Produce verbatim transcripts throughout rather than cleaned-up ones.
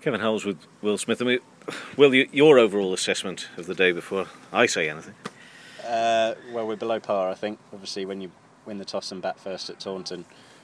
Kevin Howells with Will Smith. I mean, Will, your overall assessment of the day before I say anything? Uh, well, we're below par, I think. Obviously, when you win the toss and bat first at Taunton,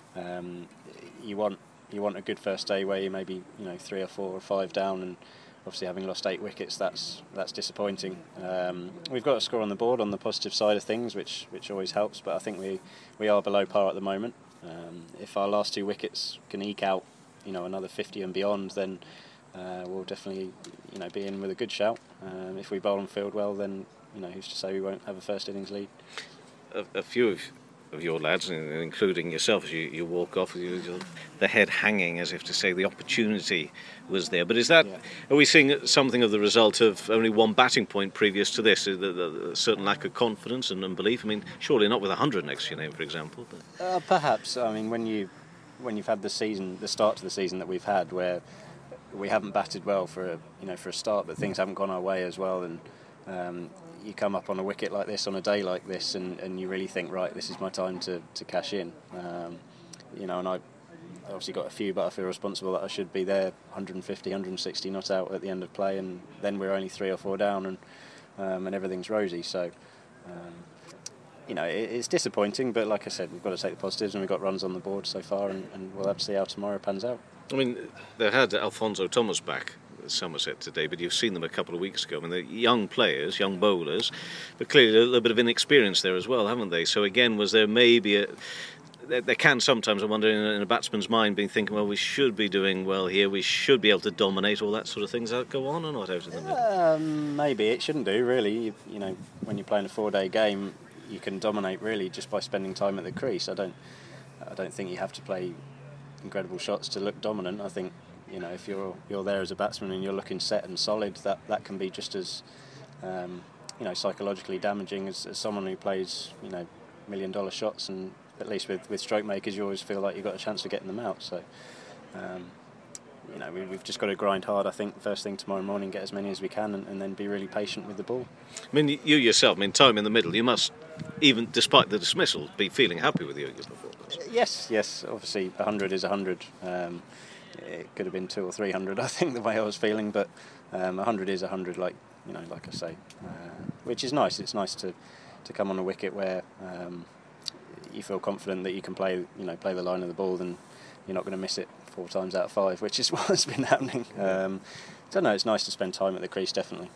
um, you want you want a good first day where you maybe you know three or four or five down, and obviously having lost eight wickets, that's that's disappointing. Um, we've got a score on the board on the positive side of things, which which always helps. But I think we we are below par at the moment. Um, if our last two wickets can eke out, you know, another fifty and beyond, then uh, we'll definitely you know be in with a good shout. Um, if we bowl and field well, then you know who's to say we won't have a first innings lead. A, a few of, of your lads, including yourself, as you, you walk off with you, the head hanging as if to say the opportunity was there. But is that, yeah. Are we seeing something of the result of only one batting point previous to this? A, a, a certain lack of confidence and unbelief? I mean, surely not with a hundred next to your name, for example. But. Uh, perhaps. I mean, when you when you've had the season, the start to the season that we've had, where we haven't batted well for a you know for a start, but things haven't gone our way as well, and um, you come up on a wicket like this on a day like this, and, and you really think, right, this is my time to, to cash in. Um, you know, and I obviously got a few, but I feel responsible that I should be there, one fifty, one sixty not out at the end of play, and then we're only three or four down, and um, and everything's rosy. So, um, you know, it, it's disappointing, but like I said, we've got to take the positives, and we've got runs on the board so far, and, and we'll have to see how tomorrow pans out. I mean, they had Alfonso Thomas back at Somerset today, but you've seen them a couple of weeks ago. I mean, they're young players, young bowlers, but clearly a little bit of inexperience there as well, haven't they? So again, was there maybe a... There can sometimes, I wonder, in a batsman's mind, be thinking, well, we should be doing well here, we should be able to dominate, all that sort of things. Does that go on or not out in the middle? Um, maybe. It shouldn't do, really. You, you know, when you're playing a four-day game, you can dominate, really, just by spending time at the crease. I don't, I don't think you have to play incredible shots to look dominant. I think, you know, if you're you're there as a batsman and you're looking set and solid, that, that can be just as, um, you know, psychologically damaging as, as someone who plays, you know, million-dollar shots. And at least with, with stroke makers, you always feel like you've got a chance of getting them out. So, um, you know, we, we've just got to grind hard, I think, first thing tomorrow morning, get as many as we can, and, and then be really patient with the ball. I mean, you yourself, I mean, time in the middle, you must, even despite the dismissal, be feeling happy with your, your performance. Yes, yes. Obviously, one hundred is one hundred. Um, it could have been two or three hundred, I think, the way I was feeling, but um, one hundred is one hundred, like, you know, like I say, uh, which is nice. It's nice to, to come on a wicket where um, you feel confident that you can play, you know, play the line of the ball, and you're not going to miss it four times out of five, which is what has been happening. Um, I don't know, it's nice to spend time at the crease, definitely.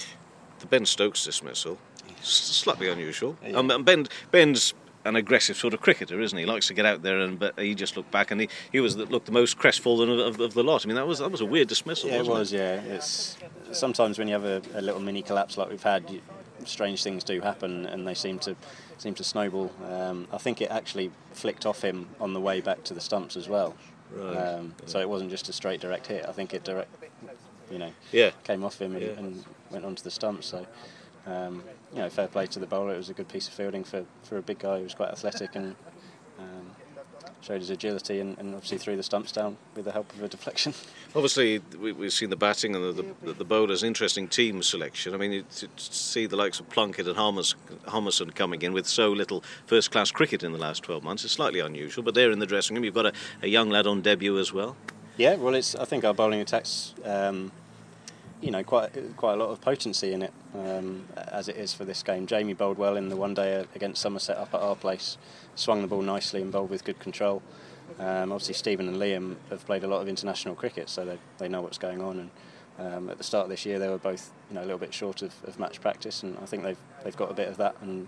The Ben Stokes dismissal, slightly unusual. Yeah. Um, Ben, Ben's an aggressive sort of cricketer, isn't he? He likes to get out there, and but he just looked back, and he, he was the, looked the most crestfallen of, of, of the lot. I mean, that was that was a weird dismissal, yeah, wasn't it was, it? yeah. It's sometimes when you have a, a little mini collapse like we've had, you, strange things do happen, and they seem to seem to snowball. Um, I think it actually flicked off him on the way back to the stumps as well. Right. Um, so it wasn't just a straight direct hit. I think it direct, you know, yeah. came off him and, yeah. and went onto the stumps. So, um, you know, fair play to the bowler. It was a good piece of fielding for, for a big guy who was quite athletic, and um, showed his agility, and, and obviously threw the stumps down with the help of a deflection. Obviously, we, we've seen the batting and the, the, the bowlers' interesting team selection. I mean, to, to see the likes of Plunkett and Homerson coming in with so little first-class cricket in the last twelve months is slightly unusual, but they're in the dressing room. You've got a, a young lad on debut as well. Yeah, well, it's. I think our bowling attack's, um, you know, quite quite a lot of potency in it, um, as it is for this game. Jamie bowled well in the one-day against Somerset up at our place, swung the ball nicely and bowled with good control. Um, obviously, Stephen and Liam have played a lot of international cricket, so they they know what's going on. And um, at the start of this year, they were both, you know, a little bit short of, of match practice, and I think they've they've got a bit of that, and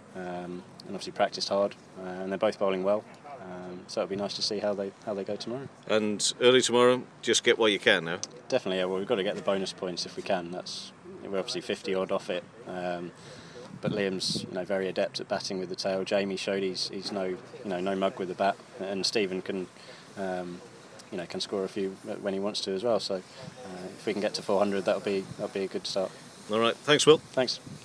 um, and obviously practiced hard, uh, and they're both bowling well. Um, so it'll be nice to see how they how they go tomorrow. And early tomorrow, just get what you can now. Definitely, yeah. Well, we've got to get the bonus points if we can. That's we're obviously fifty odd off it. Um, But Liam's, you know, very adept at batting with the tail. Jamie showed he's he's no, you know, no mug with the bat, and Stephen can, um, you know, can score a few when he wants to as well. So, uh, if we can get to four hundred, that'll be that'll be a good start. All right, thanks, Will. Thanks.